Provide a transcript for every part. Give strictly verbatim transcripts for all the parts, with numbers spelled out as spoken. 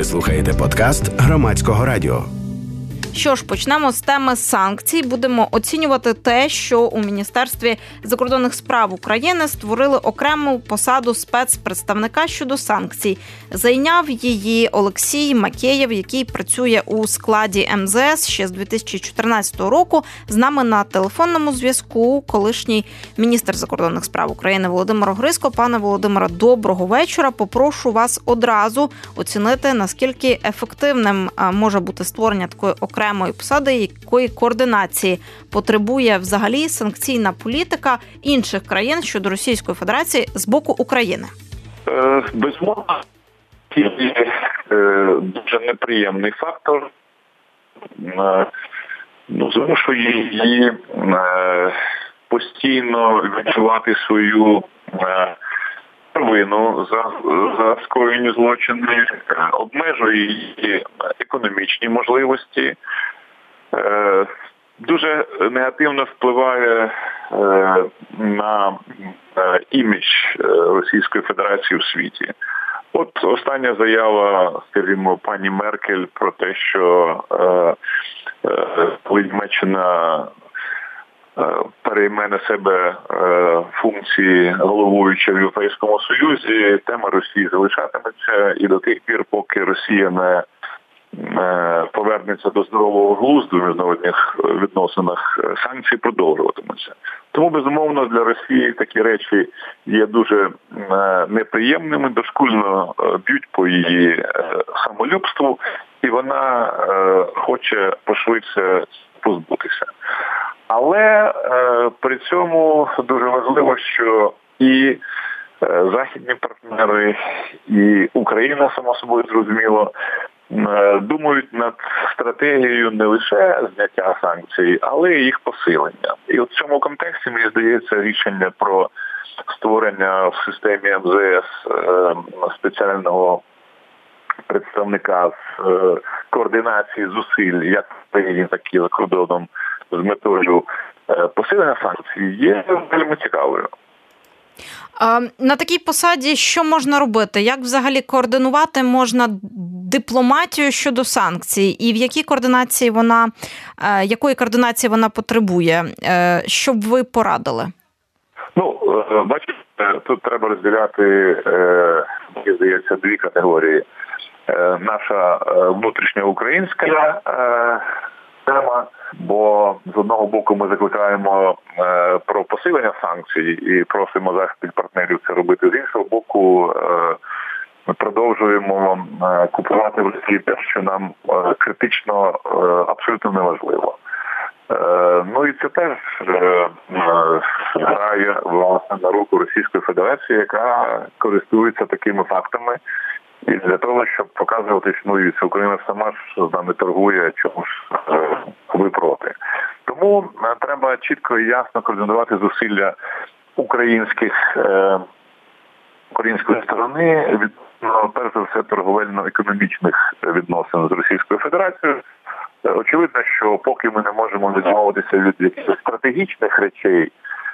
Ви слухаєте подкаст Громадського радіо. Що ж, почнемо з теми санкцій. Будемо оцінювати те, що у Міністерстві закордонних справ України створили окрему посаду спецпредставника щодо санкцій. Зайняв її Олексій Макеєв, який працює у складі ем зе ес ще з дві тисячі чотирнадцятого року. З нами на телефонному зв'язку колишній міністр закордонних справ України Володимир Огризко. Пане Володимире, доброго вечора. Попрошу вас одразу оцінити, наскільки ефективним може бути створення такої окремої окремої посади, якої координації потребує взагалі санкційна політика інших країн щодо Російської Федерації з боку України? Е, безумовно, це дуже неприємний фактор. Е, ну, змушує її е, постійно відчувати свою е, провину за, за скоєні злочини, обмежує її економічні можливості, е, дуже негативно впливає е, на е, імідж Російської Федерації в світі. От остання заява, скажімо, пані Меркель про те, що е, е, коли Німеччина перейме на себе функції головуючого в Європейському Союзі, тема Росії залишатиметься і до тих пір, поки Росія не повернеться до здорового глузду в міжнародних відносинах, санкції продовжуватимуться. Тому, безумовно, для Росії такі речі є дуже неприємними, дошкульно б'ють по її самолюбству, і вона хоче пошвидше позбутися. Але е, при цьому дуже важливо, що і е, західні партнери, і Україна, само собою зрозуміло, е, думають над стратегією не лише зняття санкцій, але й їх посилення. І от в цьому контексті, мені здається, рішення про створення в системі ем зе ес е, спеціального представника з е, координації зусиль, як в країні, так і за кордоном, з метою посилення санкцій, є вельми цікавою. На такій посаді що можна робити? Як взагалі координувати можна дипломатію щодо санкцій? І в якій координації вона, якої координації вона потребує? Що б ви порадили? Ну, бачите, тут треба розділяти, мені здається, дві категорії. Наша внутрішньоукраїнська тема, бо з одного боку ми закликаємо е, про посилення санкцій і просимо західних партнерів це робити, з іншого боку е, ми продовжуємо е, купувати в Росії те, що нам е, критично е, абсолютно неважливо. Е, ну і це теж е, грає власне на руку Російської Федерації, яка користується такими фактами. І для того, щоб показувати, що ну, Україна сама ж з нами торгує, чому ж е, ви проти. Тому е, треба чітко і ясно координувати зусилля українських, е, української сторони від, ну, перш за все, торговельно-економічних відносин з Російською Федерацією. Е, очевидно, що поки ми не можемо відмовитися від якихось стратегічних речей,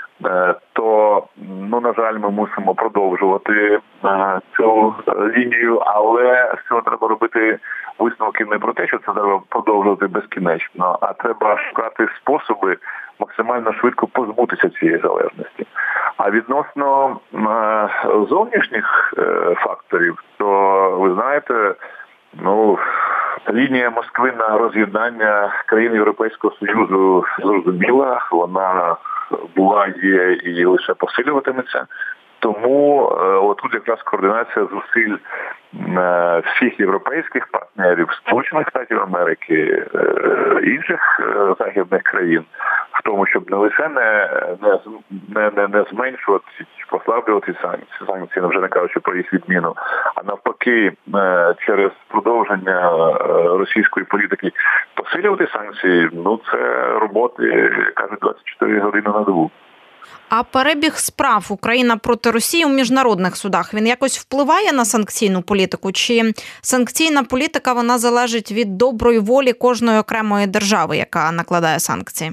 то, ну, на жаль, ми мусимо продовжувати е, цю лінію, але з цього треба робити висновки не про те, що це треба продовжувати безкінечно, а треба шукати способи максимально швидко позбутися цієї залежності. А відносно е, зовнішніх е, факторів, то, ви знаєте, ну, лінія Москви на роз'єднання країн Європейського Союзу зрозуміла, вона була, є і лише посилюватиметься. Тому е, отут якраз координація зусиль е, всіх європейських партнерів, Сполучених Штатів Америки, е, інших е, західних країн, в тому, щоб не лише не, не, не, не зменшувати, послаблювати санкції, санкції, вже не кажучи про їх відміну, а навпаки, е, через продовження е, російської політики посилювати санкції, ну це роботи, кажуть, двадцять чотири години на добу. А перебіг справ Україна проти Росії у міжнародних судах, він якось впливає на санкційну політику? Чи санкційна політика, вона залежить від доброї волі кожної окремої держави, яка накладає санкції?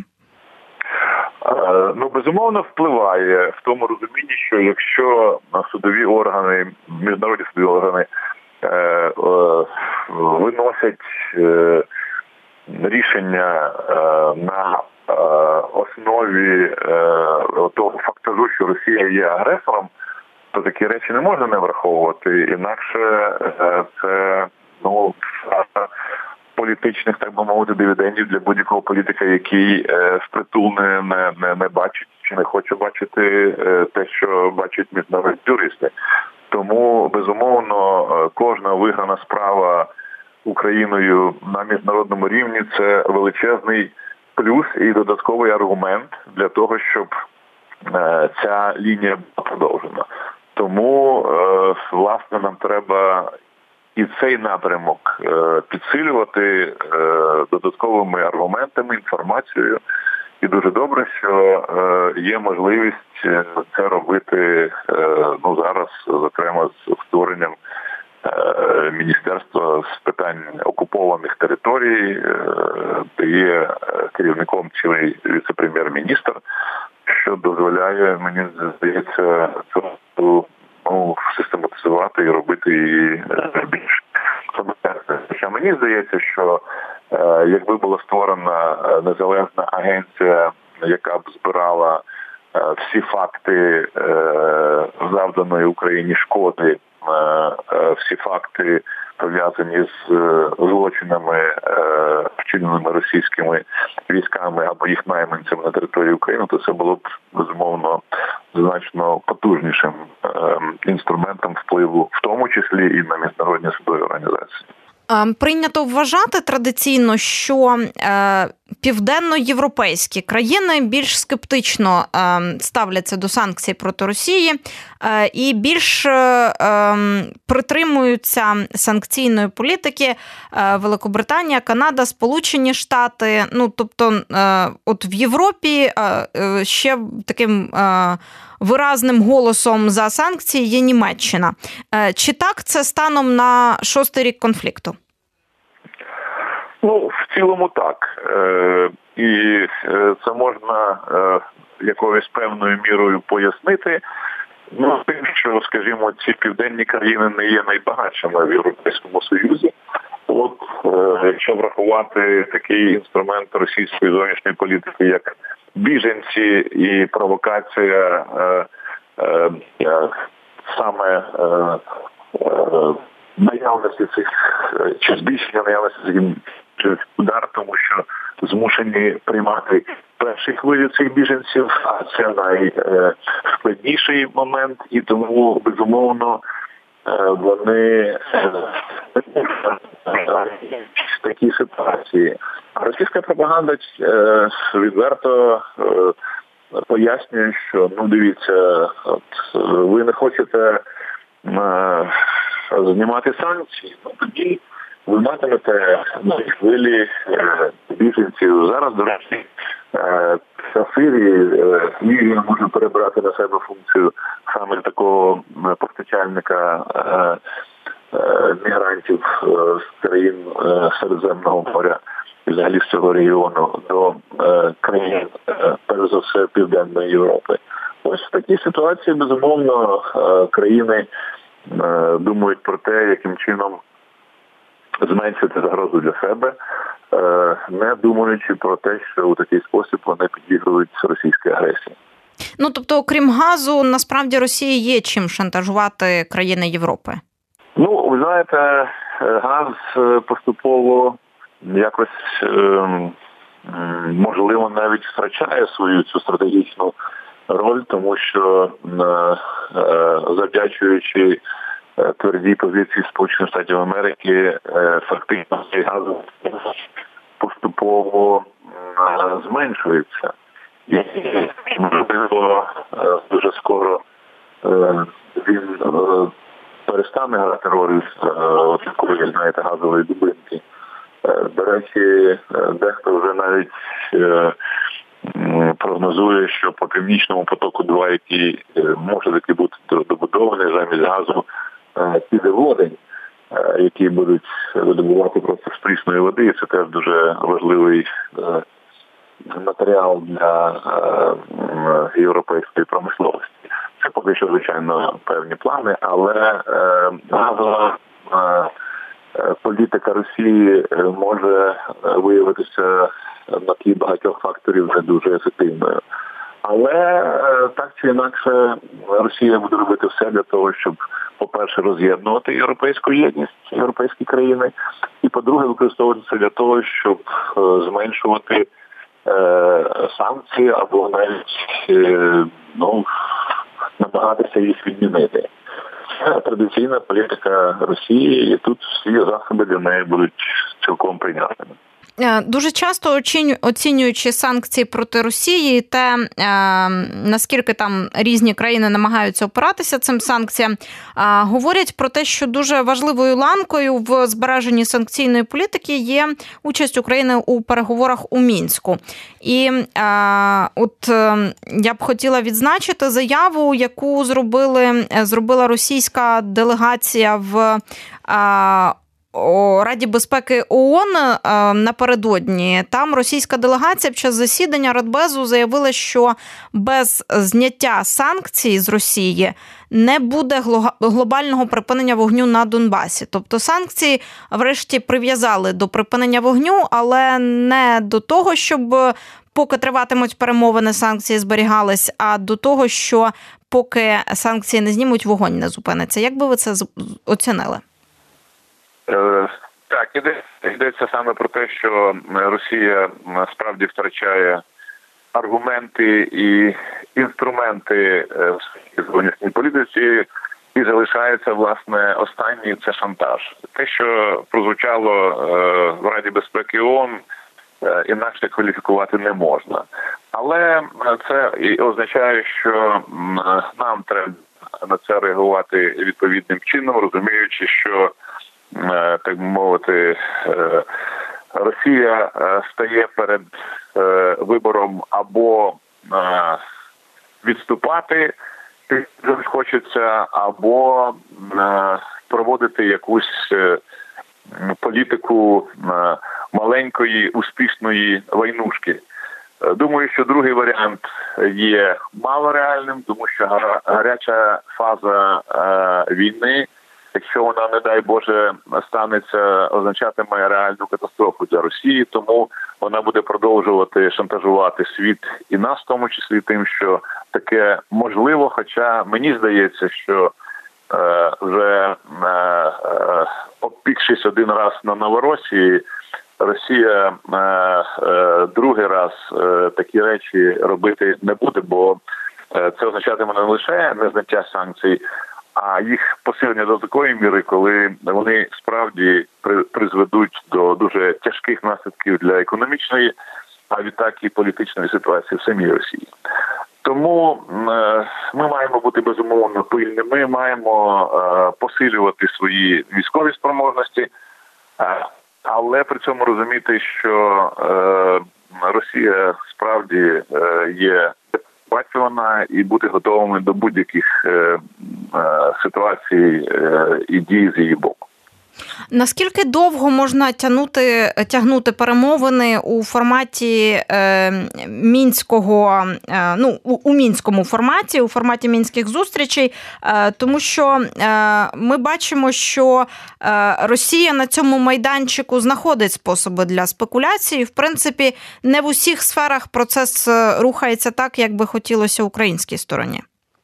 Ну, безумовно, впливає в тому розумінні, що якщо судові органи, міжнародні судові органи е, е, виносять рішення на основі того фактажу, що Росія є агресором, то такі речі не можна не враховувати. Інакше це, ну, політичних, так би мовити, дивідендів для будь-якого політика, який впритул не, не, не бачить чи не хоче бачити те, що бачать міжнародні юристи. Тому, безумовно, кожна виграна справа Україною на міжнародному рівні – це величезний плюс і додатковий аргумент для того, щоб ця лінія була продовжена. Тому, власне, нам треба і цей напрямок підсилювати додатковими аргументами, інформацією. І дуже добре, що є можливість це робити, ну, зараз, зокрема, з створенням Міністерства з питань окупованих територій, де є керівником цілий віце-прем'єр-міністр, що дозволяє, мені здається, цю, ну, систематизувати і робити її більш самостійно. Хоча мені здається, що якби була створена незалежна агенція, яка б збирала всі факти завданої Україні шкоди, всі факти, пов'язані з злочинами, вчиненими російськими військами або їх найманцями на території України, то це було б, безумовно, значно потужнішим інструментом впливу, в тому числі і на міжнародні судові організації. Прийнято вважати традиційно, що е, південноєвропейські країни більш скептично е, ставляться до санкцій проти Росії е, і більш е, притримуються санкційної політики е, Великобританія, Канада, Сполучені Штати. Ну, тобто, е, от в Європі е, ще таким е, виразним голосом за санкції є Німеччина. Чи так це станом на шостий рік конфлікту? Ну, в цілому так. І це можна якоюсь певною мірою пояснити. Ну, тим, що, скажімо, ці південні країни не є найбагатшими в Європейському Союзі. От, якщо врахувати такий інструмент російської зовнішньої політики, як біженці і провокація е, е, е, саме е, е, наявності цих, чи збільшення наявності цих удар, тому що змушені приймати перші хвилі цих біженців, а це найскладніший момент, і тому, безумовно, вони в такій ситуації. А російська пропаганда відверто пояснює, що, ну, дивіться, от, ви не хочете знімати санкції, ну, тоді ви матимете нові хвилі біженців. Зараз, до речі, в Сирії Лівія може перебрати на себе функцію саме такого постачальника мігрантів з країн Середземного моря і взагалі з цього регіону до країн, перш за все, Південної Європи. Ось в такій ситуації, безумовно, країни думають про те, яким чином зменшити загрозу для себе, не думаючи про те, що у такий спосіб вони підігрують російській агресії. Ну, тобто, окрім газу, насправді Росії є чим шантажувати країни Європи? Ну, ви знаєте, газ поступово якось, можливо, навіть втрачає свою цю стратегічну роль, тому що, завдячуючи твердій позиції Сполучених Штатів Америки, фактично цей газ поступово зменшується. І, можливо, дуже скоро він перестане грати роль такої, знаєте, газової дубинки. До речі, дехто вже навіть прогнозує, що по Північному потоку-два, який може таки бути добудований замість газу, піде водень, які будуть видобувати просто з прісної води, і це теж дуже важливий матеріал для європейської промисловості. Це поки що, звичайно, певні плани, але газова політика Росії може виявитися на тлі багатьох факторів не дуже ефективною. Але так чи інакше Росія буде робити все для того, щоб, по-перше, роз'єднувати європейську єдність, європейські країни, і, по-друге, використовувати це для того, щоб зменшувати е, санкції або навіть е, ну, намагатися їх відмінити. Це традиційна політика Росії, і тут всі засоби для неї будуть цілком прийнятними. Дуже часто оцінюючи санкції проти Росії, те, наскільки там різні країни намагаються опиратися цим санкціям, говорять про те, що дуже важливою ланкою в збереженні санкційної політики є участь України у переговорах у Мінську. І от я б хотіла відзначити заяву, яку зробили, зробила російська делегація в у Раді безпеки ООН напередодні. Там російська делегація під час засідання Радбезу заявила, що без зняття санкцій з Росії не буде глобального припинення вогню на Донбасі. Тобто санкції врешті прив'язали до припинення вогню, але не до того, щоб поки триватимуть перемовини, санкції зберігались, а до того, що поки санкції не знімуть, вогонь не зупиниться. Як би ви це оцінили? Так, йдеться саме про те, що Росія справді втрачає аргументи і інструменти в своїй зовнішній політиці, і залишається, власне, останній – це шантаж. Те, що прозвучало в Раді безпеки ООН, інакше кваліфікувати не можна. Але це і означає, що нам треба на це реагувати відповідним чином, розуміючи, що так би мовити, Росія стає перед вибором або відступати, якщо хочеться, або проводити якусь політику маленької, успішної войнушки. Думаю, що другий варіант є малореальним, тому що гаряча фаза війни, якщо вона, не дай Боже, станеться, означатиме реальну катастрофу для Росії, тому вона буде продовжувати шантажувати світ і нас, в тому числі тим, що таке можливо, хоча мені здається, що е, вже е, е, обпікшись один раз на Новоросії, Росія е, е, другий раз е, такі речі робити не буде, бо е, це означатиме не лише незняття санкцій, а їх посилення до такої міри, коли вони справді призведуть до дуже тяжких наслідків для економічної, а відтак і політичної ситуації в самій Росії. Тому ми маємо бути безумовно пильними, маємо посилювати свої військові спроможності, але при цьому розуміти, що Росія справді є бачувана і бути готовими до будь-яких е, е, ситуацій е, і дій з її боку. Наскільки довго можна тягнути, тягнути перемовини у форматі е, мінського, е, ну, у, у мінському форматі, у форматі мінських зустрічей, е, тому що е, ми бачимо, що е, Росія на цьому майданчику знаходить способи для спекуляції. В принципі, не в усіх сферах процес рухається так, як би хотілося українській стороні.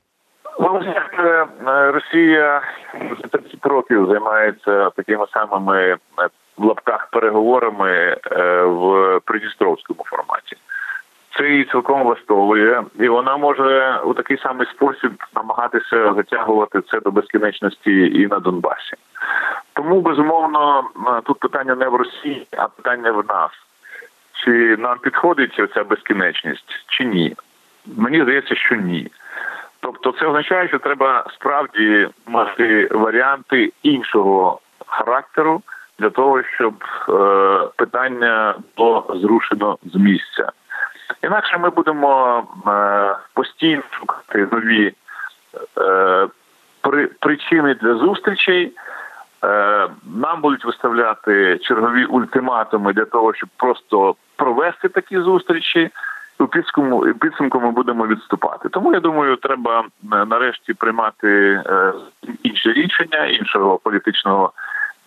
Росія вже тридцять років займається такими самими в лапках переговорами в придністровському форматі. Це її цілком влаштовує, і вона може у такий самий спосіб намагатися затягувати це до безкінечності і на Донбасі. Тому, безумовно, тут питання не в Росії, а питання в нас. Чи нам підходить ця безкінечність, чи ні? Мені здається, що ні. Тобто це означає, що треба справді мати варіанти іншого характеру для того, щоб е, питання було зрушено з місця. Інакше ми будемо е, постійно шукати нові е, при, причини для зустрічей. Е, нам будуть виставляти чергові ультиматуми для того, щоб просто провести такі зустрічі. У підсумку, підсумку ми будемо відступати. Тому, я думаю, треба нарешті приймати е, інше рішення, іншого політичного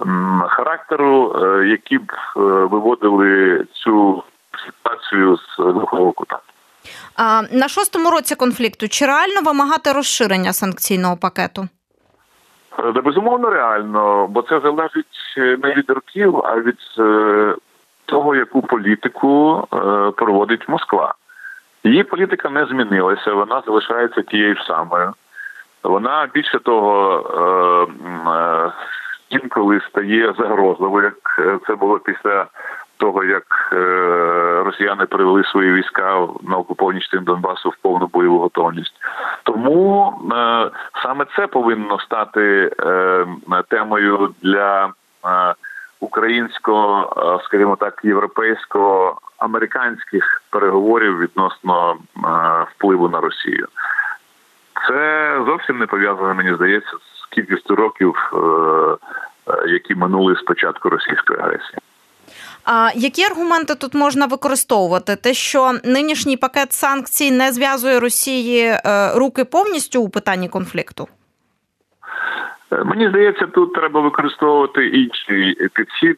характеру, які б виводили цю ситуацію з глухого кута. А на шостому році конфлікту чи реально вимагати розширення санкційного пакету? Да, безумовно, реально, бо це залежить не від років, а від того, яку політику проводить Москва. Її політика не змінилася, вона залишається тією ж самою. Вона, більше того, інколи стає загрозливою, як це було після того, як росіяни привели свої війська на окуповані частини Донбасу в повну бойову готовність. Тому саме це повинно стати темою для українського, скажімо так, європейсько-американських переговорів відносно впливу на Росію. Це зовсім не пов'язано, мені здається, з кількістю років, які минули з початку російської агресії. А які аргументи тут можна використовувати? Те, що нинішній пакет санкцій не зв'язує Росії руки повністю у питанні конфлікту? Мені здається, тут треба використовувати інший підхід.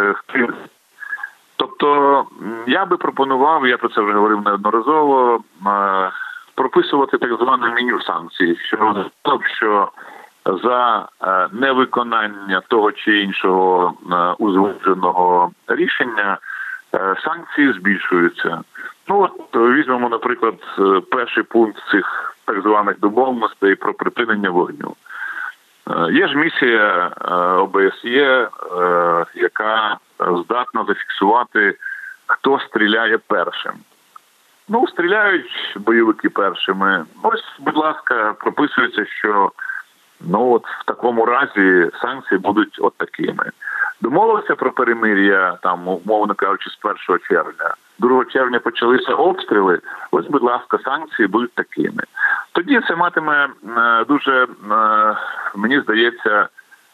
Тобто, я би пропонував, я про це вже говорив неодноразово, прописувати так зване меню санкцій, що, що за невиконання того чи іншого узгодженого рішення санкції збільшуються. Ну от візьмемо, наприклад, перший пункт цих так званих домовленостей про припинення вогню. Є ж місія ОБСЄ, яка здатна зафіксувати, хто стріляє першим. Ну, стріляють бойовики першими. Ось, будь ласка, прописується, що ну от в такому разі санкції будуть от такими. Домовилися про перемир'я, там, умовно кажучи, з першого червня. другого червня почалися обстріли, ось, будь ласка, санкції будуть такими. Тоді це матиме дуже, мені здається,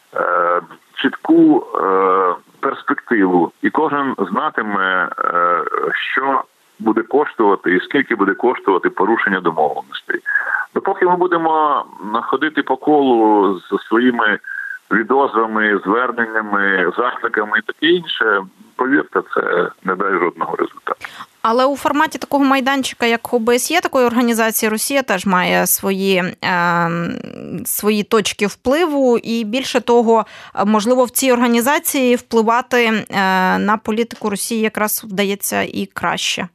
чітку перспективу. І кожен знатиме, що буде коштувати і скільки буде коштувати порушення домовленостей. Допоки ми будемо ходити по колу з своїми відозвами, зверненнями, закликами і таке інше, повірте, це не дасть жодного результату. Але у форматі такого майданчика, як ОБСЄ, такої організації, Росія теж має свої, е, свої точки впливу, і більше того, можливо, в цій організації впливати е, на політику Росії якраз вдається і краще.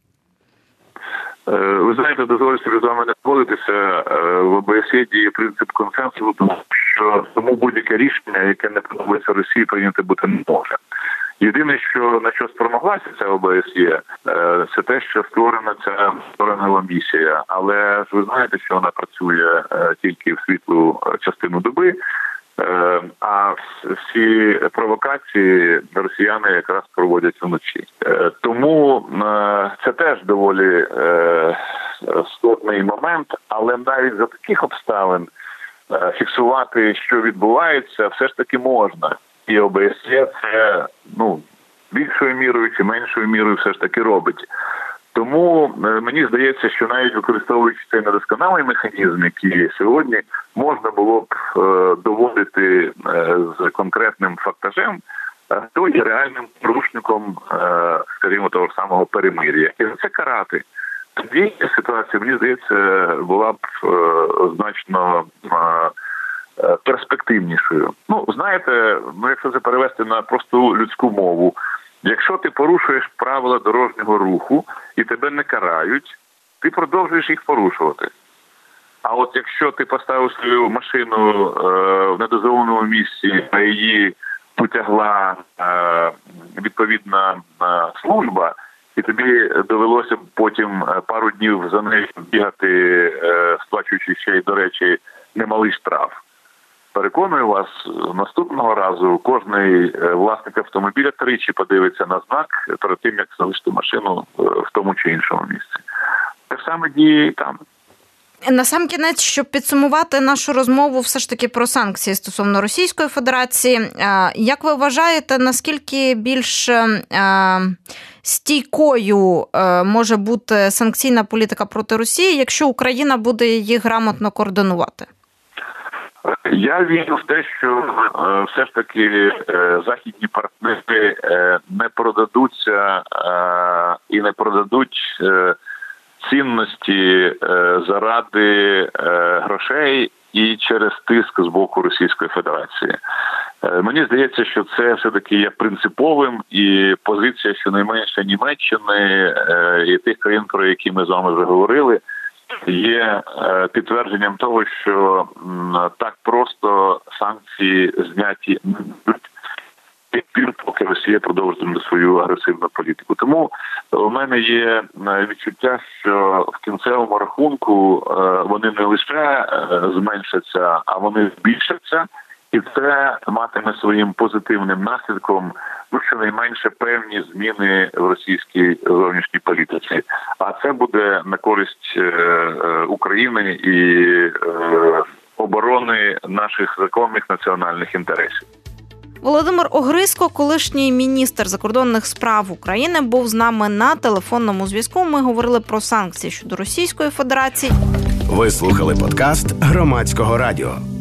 Ви знаєте, дозволю собі з вами не погодитися, в ОБСЄ діє принцип консенсусу, тому що тому будь-яке рішення, яке не подобається Росії, прийняти бути не може. Єдине, що на що спромоглася ця ОБСЄ, це те, що створена ця створена місія. Але ж ви знаєте, що вона працює тільки в світлу частину доби, а всі провокації росіяни якраз проводять вночі. Тому це теж доволі складний момент, але навіть за таких обставин фіксувати, що відбувається, все ж таки можна. І ОБСЄ це, ну, більшою мірою чи меншою мірою все ж таки робить. Тому мені здається, що навіть використовуючи цей недосконалий механізм, який є сьогодні, можна було б доводити з конкретним фактажем, хто є реальним порушником, скажімо, того самого перемир'я. І це карати. Тоді ситуація, мені здається, була б значно перспективнішою. Ну, знаєте, ну якщо це перевести на просту людську мову, якщо ти порушуєш правила дорожнього руху і тебе не карають, ти продовжуєш їх порушувати. А от якщо ти поставив свою машину е, в недозволеному місці, а її потягла е, відповідна е, служба, і тобі довелося потім пару днів за нею бігати, е, сплачуючи ще й, до речі, немалий штраф. Переконую вас, наступного разу кожний власник автомобіля тричі подивиться на знак перед тим, як залишити машину в тому чи іншому місці. Те саме діє і там. Насамкінець, щоб підсумувати нашу розмову все ж таки про санкції стосовно Російської Федерації, як ви вважаєте, наскільки більш стійкою може бути санкційна політика проти Росії, якщо Україна буде її грамотно координувати? Я вірю в те, що е, все ж таки е, західні партнери е, не продадуться е, і не продадуть е, цінності е, заради е, грошей і через тиск з боку Російської Федерації. Е, мені здається, що це все-таки є принциповим, і позиція щонайменше Німеччини е, і тих країн, про які ми з вами вже говорили, є е, підтвердженням того, що м, так просто санкції зняті не будуть тих пір, поки Росія продовжує свою агресивну політику. Тому у мене є відчуття, що в кінцевому рахунку е, вони не лише е, зменшаться, а вони збільшаться. І це матиме своїм позитивним наслідком, ну, щонайменше певні зміни в російській зовнішній політиці. А це буде на користь е, е, України і е, оборони наших законних національних інтересів. Володимир Огризко, колишній міністр закордонних справ України, був з нами на телефонному зв'язку. Ми говорили про санкції щодо Російської Федерації. Ви слухали подкаст Громадського радіо.